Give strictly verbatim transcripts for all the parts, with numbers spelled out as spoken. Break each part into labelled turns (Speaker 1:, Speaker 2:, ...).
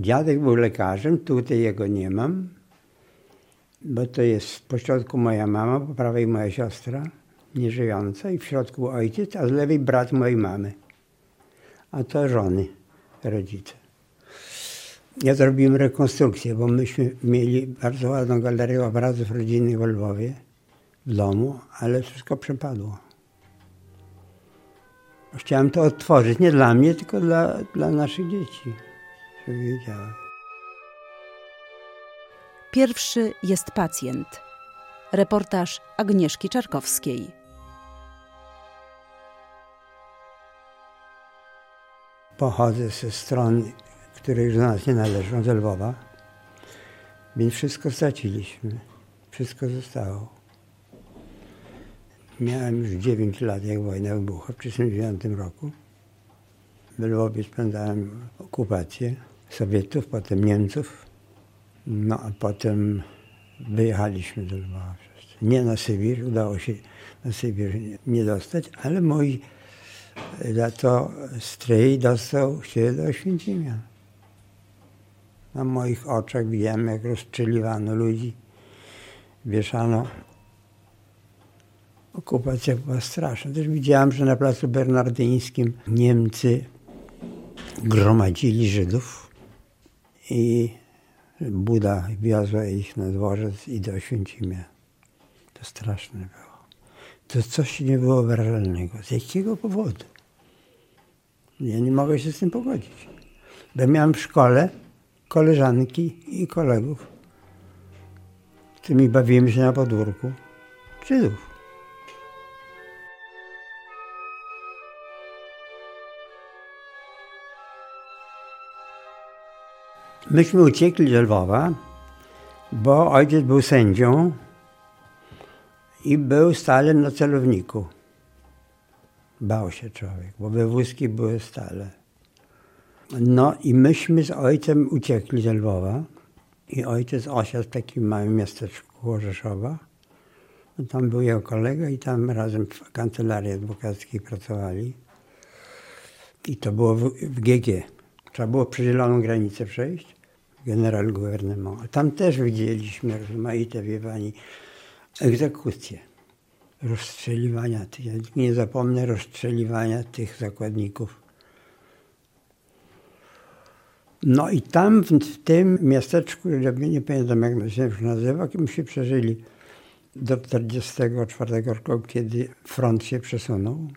Speaker 1: Dziadek był lekarzem, tutaj jego nie mam, bo to jest po środku moja mama, po prawej moja siostra, nieżyjąca, i w środku ojciec, a z lewej brat mojej mamy. A to żony, rodzice. Ja zrobiłem rekonstrukcję, bo myśmy mieli bardzo ładną galerię obrazów rodzinnych w Lwowie, w domu, ale wszystko przepadło. Chciałem to odtworzyć, nie dla mnie, tylko dla, dla naszych dzieci, żeby wiedziały.
Speaker 2: Pierwszy jest pacjent. Reportaż Agnieszki Czarkowskiej.
Speaker 1: Pochodzę ze strony, które już do nas nie należą, z Lwowa, więc wszystko straciliśmy. Wszystko zostało. Miałem już dziewięć lat, jak wojna wybuchła w tysiąc dziewięćset trzydziestym dziewiątym roku. W Lwowie spędzałem okupację Sowietów, potem Niemców. No a potem wyjechaliśmy do Lwowa. Nie na Sybir, udało się na Sybir nie dostać, ale mój za to stryj dostał się do Oświęcimia. Na moich oczach widziałem, jak rozstrzeliwano ludzi, wieszano. Okupacja była straszna. Też widziałem, że na placu Bernardyńskim Niemcy gromadzili Żydów i Buda wiozła ich na dworzec i do Oświęcimia. To straszne było. To coś niewyobrażalnego. Z jakiego powodu? Ja nie mogę się z tym pogodzić. Bo miałem w szkole koleżanki i kolegów, z którymi bawiłem się na podwórku, Żydów. Myśmy uciekli do Lwowa, bo ojciec był sędzią i był stale na celowniku. Bał się człowiek, bo wywózki były stale. No i myśmy z ojcem uciekli do Lwowa i ojciec osiadł w takim małym miasteczku koło Rzeszowa. Tam był jego kolega i tam razem w kancelarii adwokackiej pracowali. I to było w, w G G. Trzeba było przez zieloną granicę przejść. General Gouvernement. Tam też widzieliśmy rozmaite, wie pani, egzekucje. Rozstrzeliwania tych, ja nie zapomnę rozstrzeliwania tych zakładników. No i tam w, w tym miasteczku, ja nie pamiętam jak się nazywa, myśmy przeżyli do czterdziestego czwartego roku, kiedy front się przesunął.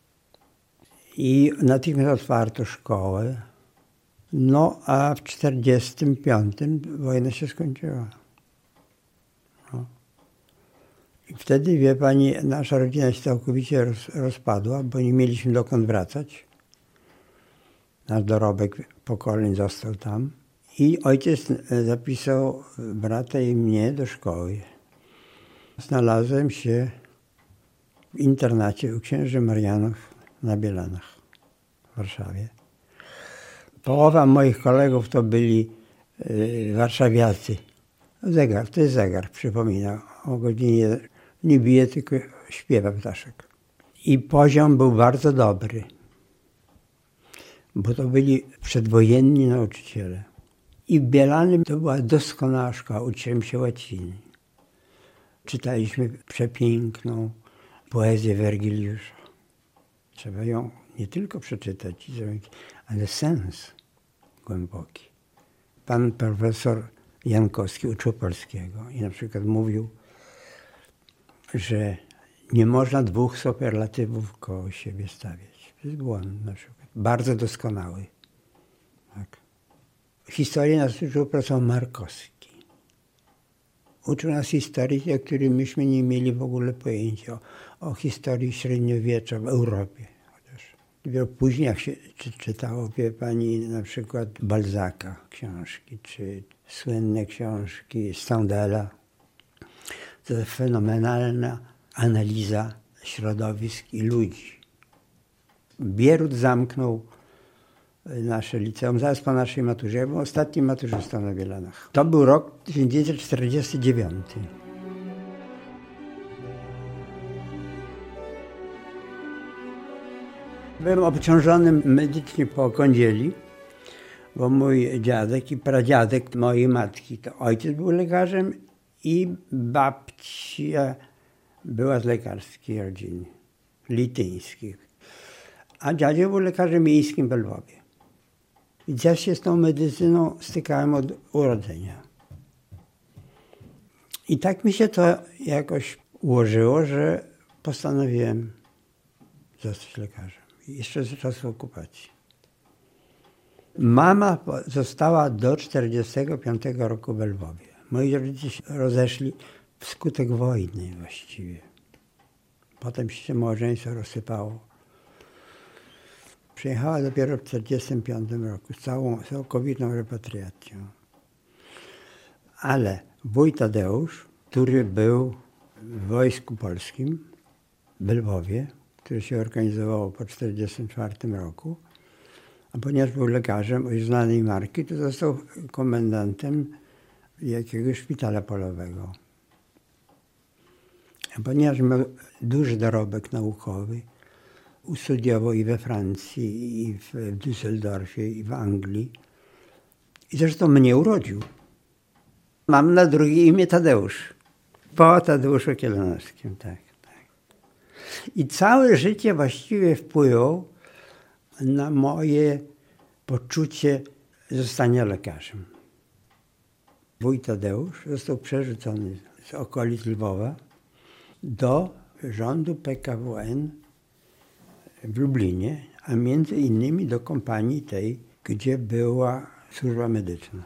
Speaker 1: I natychmiast otwarto szkołę. No a w czterdziestym piątym wojna się skończyła. No. I wtedy, wie pani, nasza rodzina się całkowicie roz, rozpadła, bo nie mieliśmy dokąd wracać. Nasz dorobek pokoleń został tam. I ojciec zapisał brata i mnie do szkoły. Znalazłem się w internacie u księży Marianów na Bielanach w Warszawie. Połowa moich kolegów to byli y, warszawiacy. Zegar, to jest zegar, przypomina. O godzinie nie bije, tylko śpiewa ptaszek. I poziom był bardzo dobry, bo to byli przedwojenni nauczyciele. I w Bielanym to była doskonała szkoła, uczyłem się łaciny. Czytaliśmy przepiękną poezję Wergiliusza. Trzeba ją nie tylko przeczytać, ale sens głęboki. Pan profesor Jankowski uczył polskiego i na przykład mówił, że nie można dwóch superlatywów koło siebie stawiać. To jest błąd na przykład. Bardzo doskonały. Tak. Historię nas uczył profesor Markowski. Uczył nas historii, o której myśmy nie mieli w ogóle pojęcia. O, o historii średniowiecza w Europie. Dopiero później, jak się czy, czytało, wie pani, na przykład Balzaca książki, czy słynne książki Stendhala, to jest fenomenalna analiza środowisk i ludzi. Bierut zamknął nasze liceum zaraz po naszej maturze. Ja byłem ostatnim maturzystą na Bielanach. To był rok tysiąc dziewięćset czterdziesty dziewiąty. Byłem obciążony medycznie po kądzieli, bo mój dziadek i pradziadek mojej matki, to ojciec był lekarzem i babcia była z lekarskiej rodziny, lityńskich. A dziadzio był lekarzem miejskim w Lwowie. Więc ja się z tą medycyną stykałem od urodzenia. I tak mi się to jakoś ułożyło, że postanowiłem zostać lekarzem. Jeszcze z czasu okupacji. Mama została do czterdziestego piątego roku w Lwowie. Moi rodzice się rozeszli wskutek wojny właściwie. Potem się małżeństwo rozsypało. Przyjechała dopiero w czterdziestym piątym roku z całą całkowitą repatriacją. Ale wuj Tadeusz, który był w Wojsku Polskim w Lwowie, które się organizowało po czterdziestym czwartym roku, a ponieważ był lekarzem o znanej marki, to został komendantem jakiegoś szpitala polowego. A ponieważ miał duży dorobek naukowy, studiował i we Francji, i w Düsseldorfie, i w Anglii. I zresztą mnie urodził. Mam na drugie imię Tadeusz. Po Tadeuszu Kielenowskim, tak, tak. I całe życie właściwie wpływał na moje poczucie zostania lekarzem. Wuj Tadeusz został przerzucony z okolic Lwowa do rządu P K W N w Lublinie, a między innymi do kompanii tej, gdzie była służba medyczna.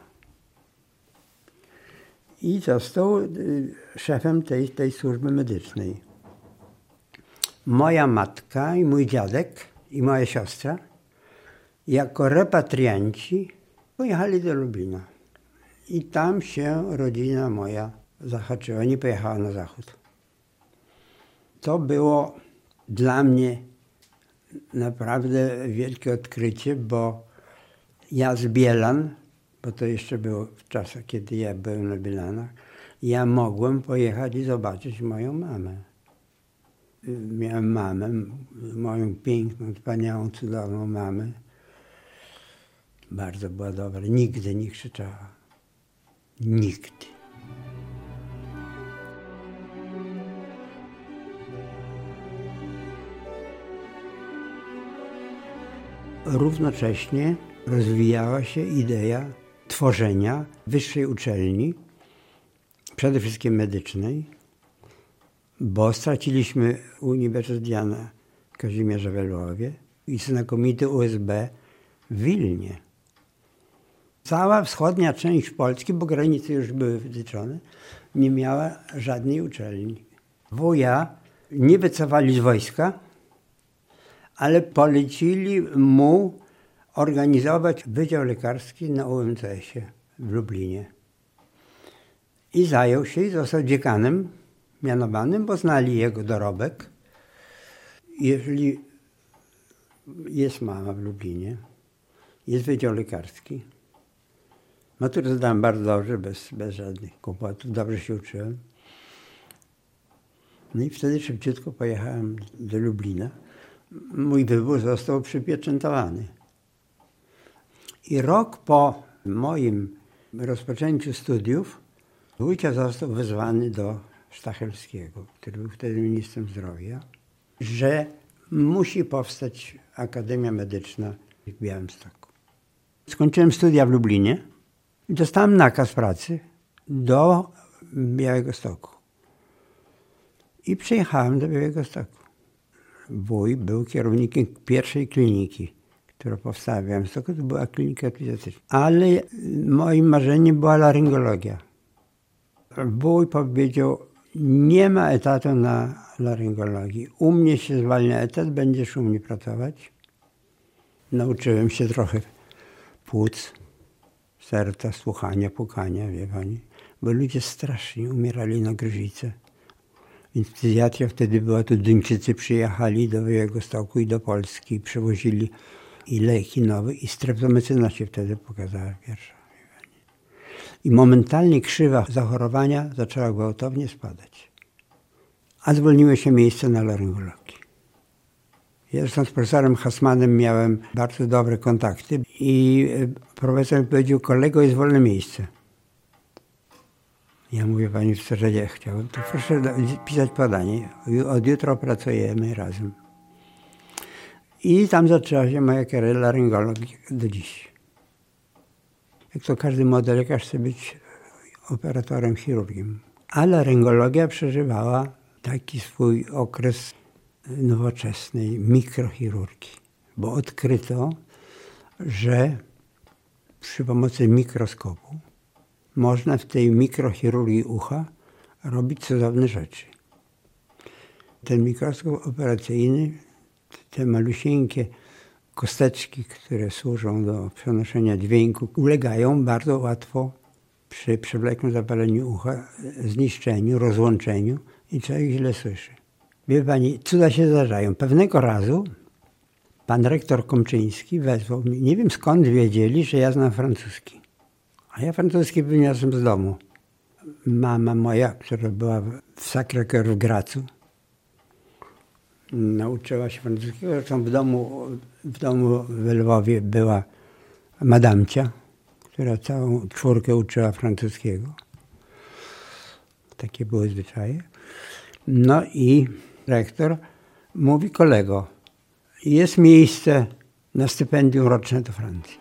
Speaker 1: I został szefem tej, tej służby medycznej. Moja matka i mój dziadek i moja siostra jako repatrianci pojechali do Lublina. I tam się rodzina moja zahaczyła, nie pojechała na zachód. To było dla mnie naprawdę wielkie odkrycie, bo ja z Bielan, bo to jeszcze było w czasach, kiedy ja byłem na Bielanach, ja mogłem pojechać i zobaczyć moją mamę. Miałem mamę, moją piękną, wspaniałą, cudowną mamę. Bardzo była dobra, nigdy nie krzyczała. Nigdy. Równocześnie rozwijała się idea tworzenia wyższej uczelni, przede wszystkim medycznej, bo straciliśmy Uniwersytet Jana Kazimierza w Lwowie i znakomity U S B w Wilnie. Cała wschodnia część Polski, bo granice już były wytyczone, nie miała żadnej uczelni. Wuja nie wycofali z wojska, ale polecili mu organizować Wydział Lekarski na U M C S-ie w Lublinie. I zajął się i został dziekanem mianowanym, bo znali jego dorobek. Jeżeli jest mama w Lublinie, jest Wydział Lekarski. Maturę zdałem bardzo dobrze, bez, bez żadnych kłopotów, dobrze się uczyłem. No i wtedy szybciutko pojechałem do Lublina. Mój wybór został przypieczętowany. I rok po moim rozpoczęciu studiów wójcia został wezwany do Stachelskiego, który był wtedy ministrem zdrowia, że musi powstać Akademia Medyczna w Białymstoku. Skończyłem studia w Lublinie i dostałem nakaz pracy do Białegostoku. I przyjechałem do Białegostoku. Wuj był kierownikiem pierwszej kliniki, która powstała w Białymstoku, to była klinika epizotyczna. Ale moim marzeniem była laryngologia. Wuj powiedział, nie ma etatu na laryngologii. U mnie się zwalnia etat, będziesz u mnie pracować. Nauczyłem się trochę płuc, serca, słuchania, pukania, wie pani. Bo ludzie strasznie umierali na gruźlicę. Więc fizjatria wtedy była, tu Duńczycy przyjechali do Białegostoku i do Polski i przywozili i leki nowe i streptomecyna się wtedy pokazała pierwsza. I momentalnie krzywa zachorowania zaczęła gwałtownie spadać. A zwolniło się miejsce na laryngologii. Ja zresztą z profesorem Hassmanem miałem bardzo dobre kontakty i profesor mi powiedział, kolego, jest wolne miejsce. Ja mówię, panie profesorze, nie chciałbym, to proszę pisać podanie. Od jutra pracujemy razem. I tam zaczęła się moja kariera laryngologii do dziś. Jak to każdy młody lekarz chce być operatorem, chirurgiem. A laryngologia przeżywała taki swój okres nowoczesnej mikrochirurgii, bo odkryto, że przy pomocy mikroskopu można w tej mikrochirurgii ucha robić cudowne rzeczy. Ten mikroskop operacyjny, te malusieńkie kosteczki, które służą do przenoszenia dźwięku, ulegają bardzo łatwo przy przewlekłym zapaleniu ucha zniszczeniu, rozłączeniu i człowiek źle słyszy. Wie pani, cuda się zdarzają. Pewnego razu pan rektor Komczyński wezwał mnie. Nie wiem skąd wiedzieli, że ja znam francuski. A ja francuski wyniosłem z domu. Mama moja, która była w Sacré-Cœur w Gracu, nauczyła się francuskiego. Zresztą w domu, w domu w Lwowie była madamcia, która całą czwórkę uczyła francuskiego. Takie były zwyczaje. No i rektor mówi, kolego, jest miejsce na stypendium roczne do Francji.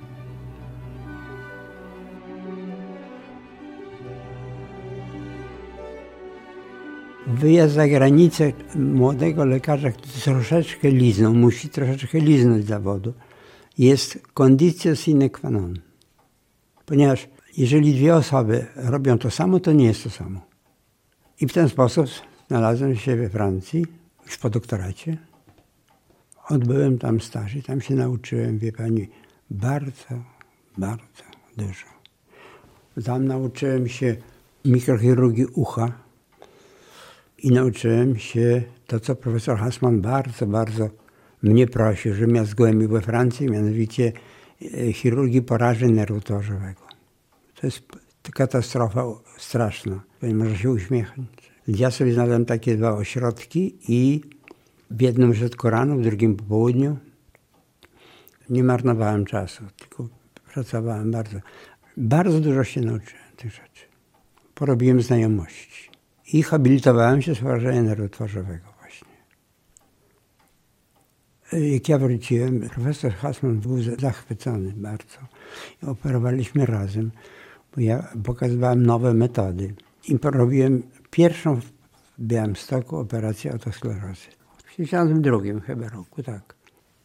Speaker 1: Wyjazd za granicę młodego lekarza, który troszeczkę liznął, musi troszeczkę liznąć zawodu, jest condicio sine qua non. Ponieważ jeżeli dwie osoby robią to samo, to nie jest to samo. I w ten sposób znalazłem się we Francji, już po doktoracie. Odbyłem tam staż i tam się nauczyłem, wie pani, bardzo, bardzo dużo. Tam nauczyłem się mikrochirurgii ucha i nauczyłem się to, co profesor Hassman bardzo, bardzo mnie prosił, żebym ja zgłębił we Francji, mianowicie chirurgii porażeń nerwu twarzowego. To jest katastrofa straszna, może się uśmiechnąć. Ja sobie znalazłem takie dwa ośrodki i w jednym ośrodku rano, w drugim po południu. Nie marnowałem czasu, tylko pracowałem bardzo. Bardzo dużo się nauczyłem tych rzeczy. Porobiłem znajomości. I habilitowałem się z porażenia nerwu twarzowego właśnie. Jak ja wróciłem, profesor Hassman był zachwycony bardzo. I operowaliśmy razem, bo ja pokazywałem nowe metody. I robiłem pierwszą w Białymstoku operację otosklerozy. W tysiąc drugim chyba roku, tak.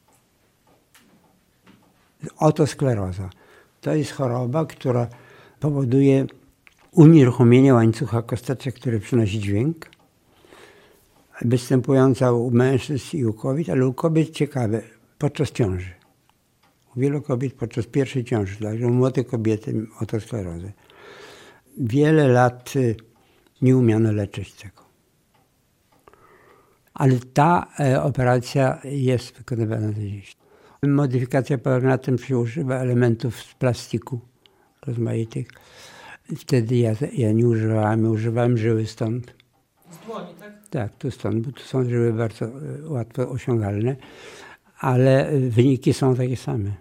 Speaker 1: Otoskleroza. To jest choroba, która powoduje unieruchomienie łańcucha kosteczek, który przynosi dźwięk. Występująca u mężczyzn i u kobiet, ale u kobiet ciekawe, podczas ciąży. U wielu kobiet podczas pierwszej ciąży, także u młodych kobiety otosklerozę. Wiele lat nie umiano leczyć tego. Ale ta e, operacja jest wykonywana do dziś. Modyfikacja polega na tym, że używa elementów z plastiku rozmaitych. Wtedy ja, ja nie używałem, używałem żyły stąd.
Speaker 3: Z dłoni, tak?
Speaker 1: Tak, tu stąd, bo tu są żyły bardzo e, łatwo osiągalne, ale wyniki są takie same.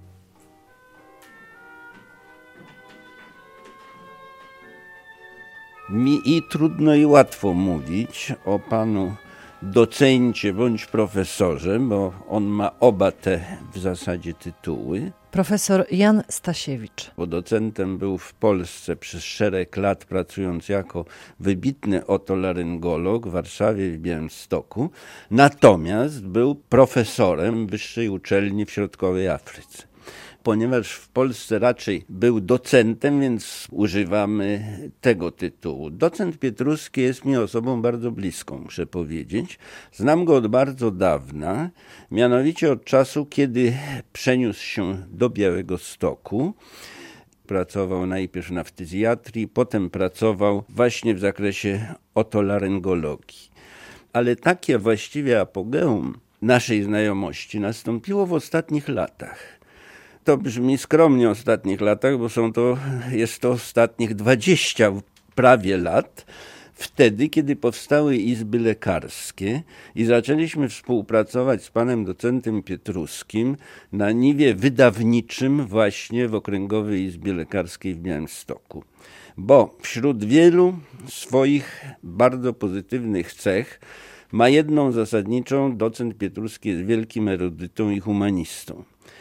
Speaker 4: Mi i trudno i łatwo mówić o panu docencie bądź profesorze, bo on ma oba te w zasadzie tytuły.
Speaker 3: Profesor Jan Stasiewicz.
Speaker 4: Bo docentem był w Polsce przez szereg lat, pracując jako wybitny otolaryngolog w Warszawie i w Białymstoku. Natomiast był profesorem wyższej uczelni w środkowej Afryce. Ponieważ w Polsce raczej był docentem, więc używamy tego tytułu. Docent Pietruski jest mi osobą bardzo bliską, muszę powiedzieć. Znam go od bardzo dawna, mianowicie od czasu, kiedy przeniósł się do Białegostoku. Pracował najpierw na ftyzjatrii, potem pracował właśnie w zakresie otolaryngologii. Ale takie właściwie apogeum naszej znajomości nastąpiło w ostatnich latach. To brzmi skromnie w ostatnich latach, bo są to, jest to ostatnich dwadzieścia prawie lat, wtedy, kiedy powstały izby lekarskie i zaczęliśmy współpracować z panem docentem Pietruskim na niwie wydawniczym właśnie w Okręgowej Izbie Lekarskiej w Białymstoku. Bo wśród wielu swoich bardzo pozytywnych cech ma jedną zasadniczą: docent Pietruski jest wielkim erudytą i humanistą.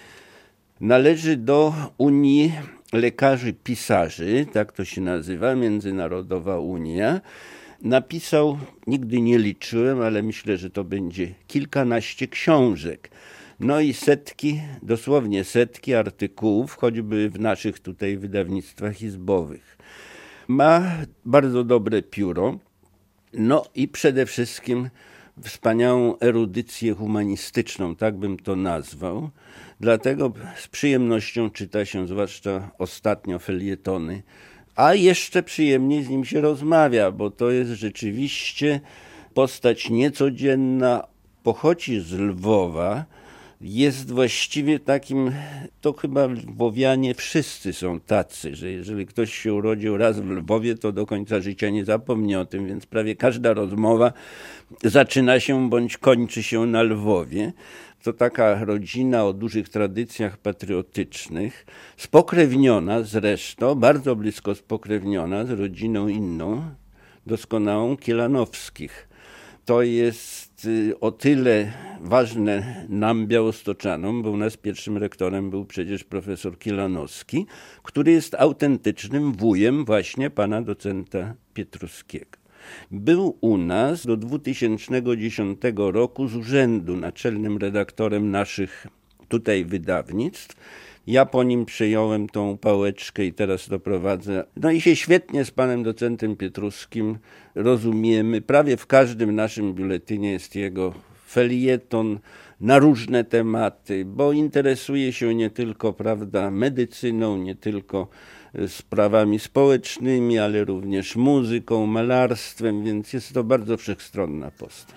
Speaker 4: Należy do Unii Lekarzy Pisarzy, tak to się nazywa, Międzynarodowa Unia. Napisał, nigdy nie liczyłem, ale myślę, że to będzie kilkanaście książek. No i setki, dosłownie setki artykułów, choćby w naszych tutaj wydawnictwach izbowych. Ma bardzo dobre pióro, no i przede wszystkim wspaniałą erudycję humanistyczną, tak bym to nazwał. Dlatego z przyjemnością czyta się zwłaszcza ostatnio felietony, a jeszcze przyjemniej z nim się rozmawia, bo to jest rzeczywiście postać niecodzienna, pochodzi z Lwowa, jest właściwie takim, to chyba lwowianie wszyscy są tacy, że jeżeli ktoś się urodził raz w Lwowie, to do końca życia nie zapomni o tym, więc prawie każda rozmowa zaczyna się bądź kończy się na Lwowie. To taka rodzina o dużych tradycjach patriotycznych, spokrewniona zresztą, bardzo blisko spokrewniona z rodziną inną, doskonałą Kielanowskich. To jest o tyle ważne nam, białostoczanom, bo u nas pierwszym rektorem był przecież profesor Kielanowski, który jest autentycznym wujem właśnie pana docenta Pietruskiego. Był u nas do dwutysięcznego dziesiątego roku z urzędu naczelnym redaktorem naszych tutaj wydawnictw. Ja po nim przejąłem tą pałeczkę i teraz to prowadzę. No i się świetnie z panem docentem Pietruskim rozumiemy. Prawie w każdym naszym biuletynie jest jego felieton na różne tematy, bo interesuje się nie tylko, prawda, medycyną, nie tylko sprawami społecznymi, ale również muzyką, malarstwem, więc jest to bardzo wszechstronna postać.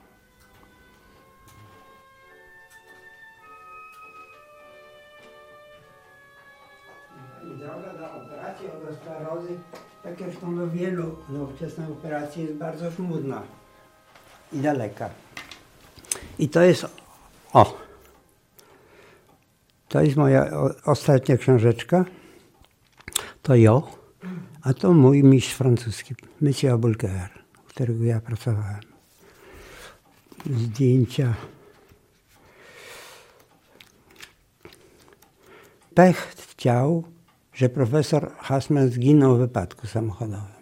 Speaker 1: Droga do operacji otosklerozy, tak jak zresztą do wielu nowoczesnych operacji, jest bardzo żmudna i daleka. I to jest, o, to jest moja o, ostatnia książeczka, to jo, a to mój mistrz francuski, Monsieur Bulker, którego ja pracowałem. Zdjęcia. Pech chciał, że profesor Hassman zginął w wypadku samochodowym.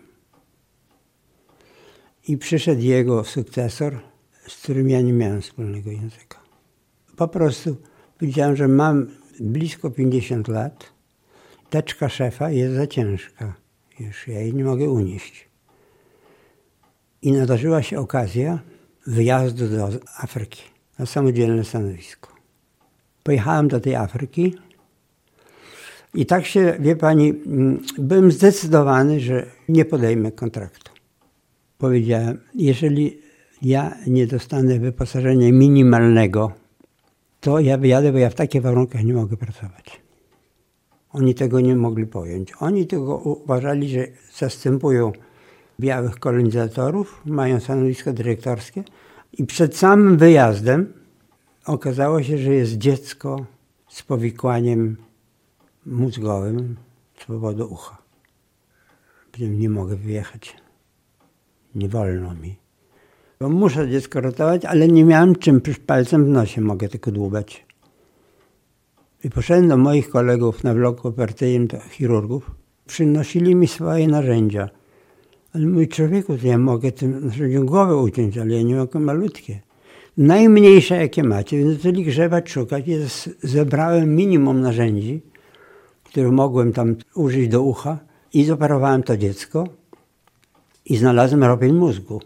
Speaker 1: I przyszedł jego sukcesor, z którym ja nie miałem wspólnego języka. Po prostu powiedziałem, że mam blisko pięćdziesiąt lat, teczka szefa jest za ciężka, już ja jej nie mogę unieść. I nadarzyła się okazja wyjazdu do Afryki na samodzielne stanowisko. Pojechałem do tej Afryki i tak się, wie pani, byłem zdecydowany, że nie podejmę kontraktu. Powiedziałem, jeżeli ja nie dostanę wyposażenia minimalnego, to ja wyjadę, bo ja w takich warunkach nie mogę pracować. Oni tego nie mogli pojąć. Oni tego uważali, że zastępują białych kolonizatorów, mają stanowisko dyrektorskie i przed samym wyjazdem okazało się, że jest dziecko z powikłaniem mózgowym z powodu ucha. Nie mogę wyjechać. Nie wolno mi. Bo muszę dziecko ratować, ale nie miałem czym, palcem w nosie mogę tylko dłubać. I poszedłem do moich kolegów na bloku operacyjnym, do chirurgów. Przynosili mi swoje narzędzia. Ale mój człowieku, to ja mogę tym narzędziom głowę uciąć, ale ja nie mogę malutkie. Najmniejsze jakie macie, więc zaczęli grzebać, szukać. Ja zebrałem minimum narzędzi, które mogłem tam użyć do ucha i zoperowałem to dziecko i znalazłem ropień mózgu.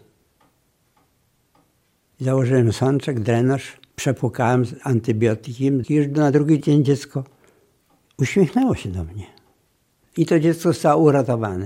Speaker 1: Założyłem sączek, drenaż, przepłukałem z antybiotykiem i już na drugi dzień dziecko uśmiechnęło się do mnie. I to dziecko zostało uratowane.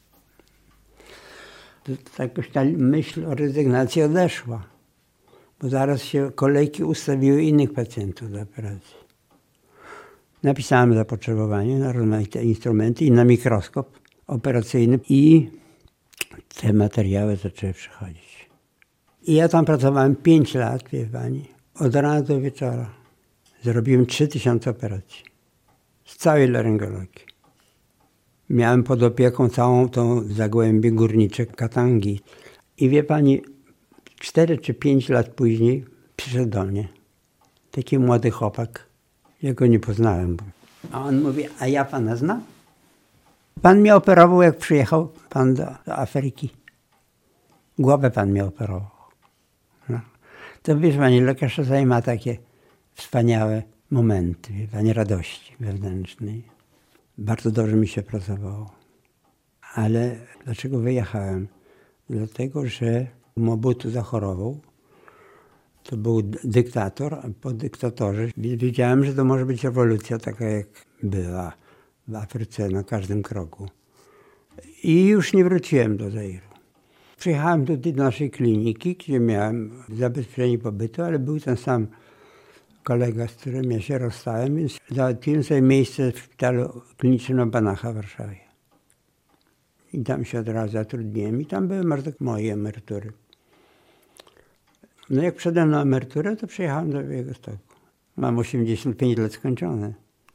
Speaker 1: To, to jakoś ta myśl o rezygnacji odeszła, bo zaraz się kolejki ustawiły innych pacjentów do operacji. Napisałem zapotrzebowanie na rozmaite instrumenty i na mikroskop operacyjny i te materiały zaczęły przychodzić. I ja tam pracowałem pięć lat, wie pani, od rana do wieczora. Zrobiłem trzy tysiące operacji z całej laryngologii. Miałem pod opieką całą tą zagłębię górnicze Katangi. I wie pani, cztery czy pięć lat później przyszedł do mnie taki młody chłopak. Ja go nie poznałem. A on mówi, a ja pana znam? Pan mnie operował, jak przyjechał pan do, do Afryki. Głowę pan mnie operował. No. To wiesz pani, lekarz czasami ma takie wspaniałe momenty, wie pani, radości wewnętrznej. Bardzo dobrze mi się pracowało. Ale dlaczego wyjechałem? Dlatego, że Mobutu zachorował. To był dyktator, a po dyktatorze wiedziałem, że to może być rewolucja taka, jak była w Afryce na każdym kroku. I już nie wróciłem do Zairu. Przyjechałem tutaj do naszej kliniki, gdzie miałem zabezpieczenie pobytu, ale był ten sam kolega, z którym ja się rozstałem, więc załatwiłem sobie miejsce w szpitalu klinicznym Banacha w Warszawie. I tam się od razu zatrudniłem i tam były moje emerytury. No jak wszedłem na emeryturę, to przyjechałem do Białegostoku. Mam osiemdziesiąt pięć lat skończone.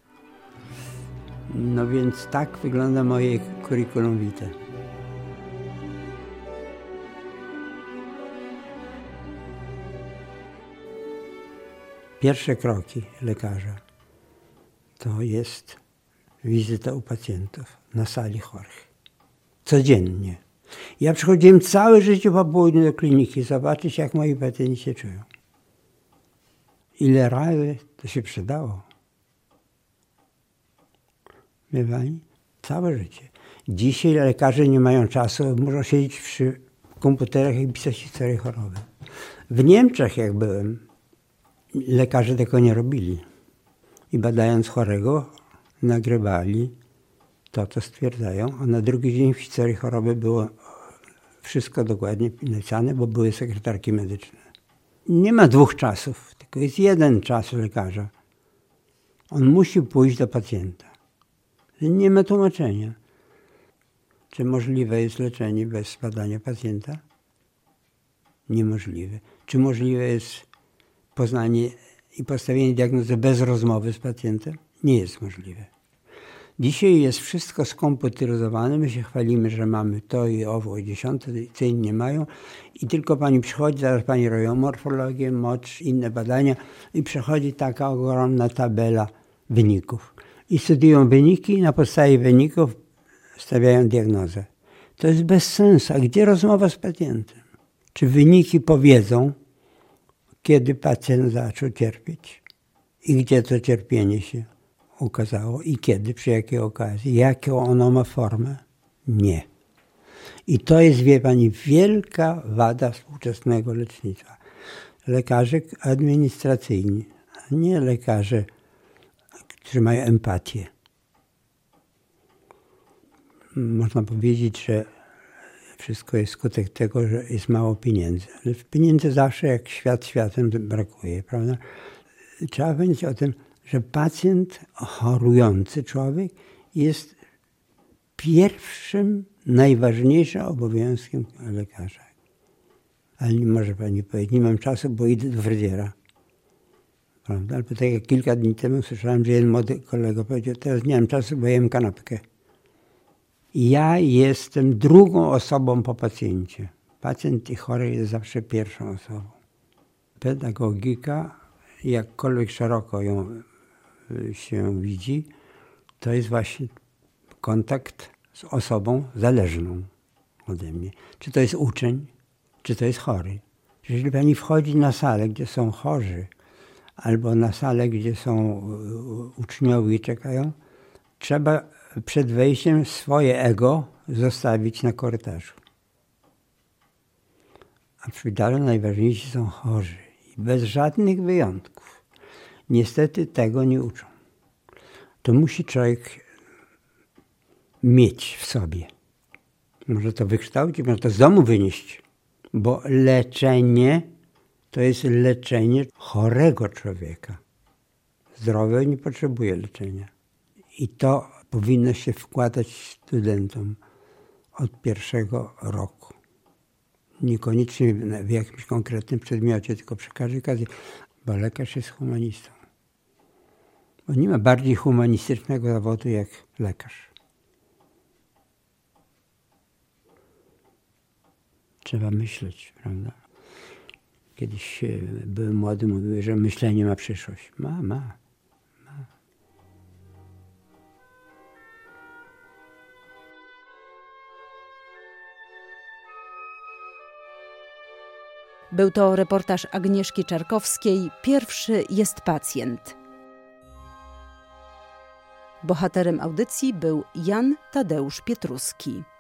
Speaker 1: No więc tak wygląda moje curriculum vitae. Pierwsze kroki lekarza to jest wizyta u pacjentów na sali chorych. Codziennie. Ja przychodziłem całe życie po południu do kliniki zobaczyć, jak moi pacjenci się czują. Ile razy to się przydało. Wie pani? Całe życie. Dzisiaj lekarze nie mają czasu, muszą siedzieć przy komputerach i pisać historię choroby. W Niemczech, jak byłem, lekarze tego nie robili. I badając chorego, nagrywali to, co stwierdzają, a na drugi dzień w historii choroby było wszystko dokładnie napisane, bo były sekretarki medyczne. Nie ma dwóch czasów, tylko jest jeden czas lekarza. On musi pójść do pacjenta. Nie ma tłumaczenia. Czy możliwe jest leczenie bez badania pacjenta? Niemożliwe. Czy możliwe jest poznanie i postawienie diagnozy bez rozmowy z pacjentem? Nie jest możliwe. Dzisiaj jest wszystko skomputeryzowane, my się chwalimy, że mamy to i owo i dziesiąte, co inni nie mają i tylko pani przychodzi, zaraz pani robią morfologię, mocz, inne badania i przychodzi taka ogromna tabela wyników. I studiują wyniki i na podstawie wyników stawiają diagnozę. To jest bez sensu. A gdzie rozmowa z pacjentem? Czy wyniki powiedzą, kiedy pacjent zaczął cierpieć i gdzie to cierpienie się ukazało i kiedy, przy jakiej okazji, jaką ono ma formę? Nie. I to jest, wie pani, wielka wada współczesnego lecznictwa. Lekarze administracyjni, a nie lekarze, którzy mają empatię. Można powiedzieć, że wszystko jest skutek tego, że jest mało pieniędzy. Ale pieniędzy zawsze, jak świat światem, brakuje, prawda? Trzeba powiedzieć o tym, że pacjent, chorujący człowiek jest pierwszym, najważniejszym obowiązkiem lekarza. Ale nie może pani powiedzieć, nie mam czasu, bo idę do fryzjera. Prawda? Albo tak jak kilka dni temu słyszałem, że jeden młody kolega powiedział, teraz nie mam czasu, bo jem kanapkę. Ja jestem drugą osobą po pacjencie. Pacjent i chory jest zawsze pierwszą osobą. Pedagogika, jakkolwiek szeroko ją się widzi, to jest właśnie kontakt z osobą zależną ode mnie. Czy to jest uczeń, czy to jest chory. Jeżeli pani wchodzi na salę, gdzie są chorzy, albo na salę, gdzie są uczniowie i czekają, trzeba przed wejściem swoje ego zostawić na korytarzu. A w szpitalu najważniejsi są chorzy. I bez żadnych wyjątków. Niestety tego nie uczą. To musi człowiek mieć w sobie. Może to wykształcić, może to z domu wynieść. Bo leczenie to jest leczenie chorego człowieka. Zdrowy nie potrzebuje leczenia. I to powinno się wkładać studentom od pierwszego roku. Niekoniecznie w jakimś konkretnym przedmiocie, tylko przy każdej okazji, bo lekarz jest humanistą. Bo nie ma bardziej humanistycznego zawodu jak lekarz. Trzeba myśleć, prawda? Kiedyś były młody, mówiły, że myślenie ma przyszłość. Ma, ma, ma.
Speaker 2: Był to reportaż Agnieszki Czarkowskiej „Pierwszy jest pacjent”. Bohaterem audycji był Jan Tadeusz Pietruski.